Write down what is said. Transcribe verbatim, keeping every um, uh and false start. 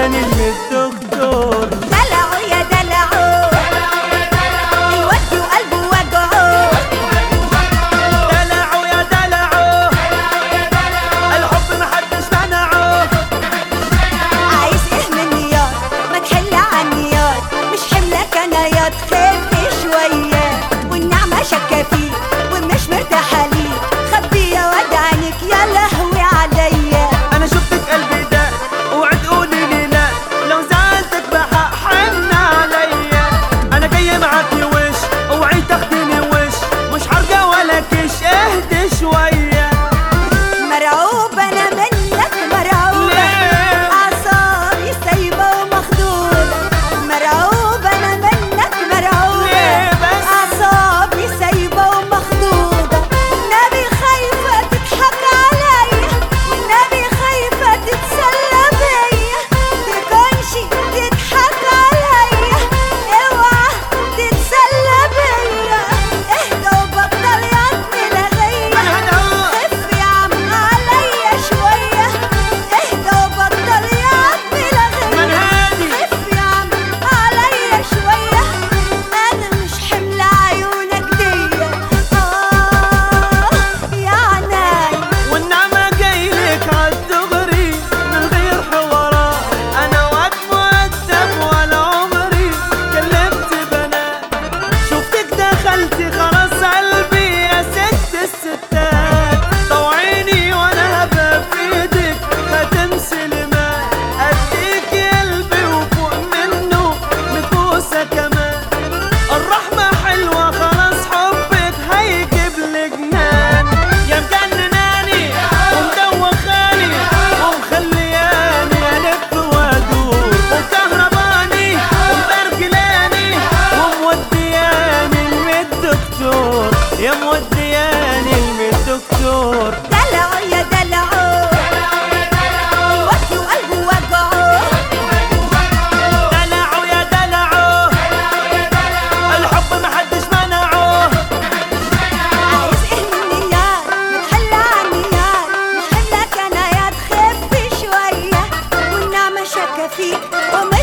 الجنان اللي الدكتور. دلعوا يا دلعوا الود وقلبه وجعه. دلعوا يا دلعوا الحب محدش منعه. عايز ايه مني ياض ما تحل عني ياض، مش حملك انا ياض، خف شويه والنعمه شكه فيه ومش مرتاحه ليه، خبي يا واد عينك يا لهوي عليا. انا شفتك قلبي ده اوعي تقولي لي لا، لو زعلتك بحق حن عليا. انا جاي معاكي وش اوعي تاخديني وش، مش حرجه ولا كش اهدي شويه. مرعوب انا منك مرعوبه، اعصابي سايبه ومخدوده. مرعوب انا منك مرعوبه، اعصابي سايبه ومخدوده. نبي خايفه تضحك عليا، نبي خايفه تتسلى بيا، تكونش تضحك عليا، اوعى تتسلى بيا. اهدى وبطل يا ملغيه، خف يا عم عليا شويه. اهدى وبطل يا ملغيه، خف يا عم عليا شويه. انا مش حمل عيونك دي، اه يا عناي. والنعمة جايلك عالدغري من غير حوارات. أنا واد مؤدب ولا عمري كلمت بنات، شفتك دخلتي خلاص قلبي يا ست الستات. طوعيني وأنا هبقى في إيدك خاتم سليمان، أديك قلبي وفوق منه نفوسة كمان. الرحمة حلوة خلاص حبك هيجيب لي جنان، يا مجنناني ومدوخاني ومخلياني ألف وأدور، ومكهرباني ومبرجلاني ومودياني لميت دكتور، يا مودياني لميت دكتور. دلعوا يا دلعوا الود وقلبه وجعه. دلعوا يا دلعوا الحب محدش منعه. عايز ايه مني ياض ما تحل عني ياض، مش حملك انا ياض، خف شويه والنعمه شاكه فيك ومش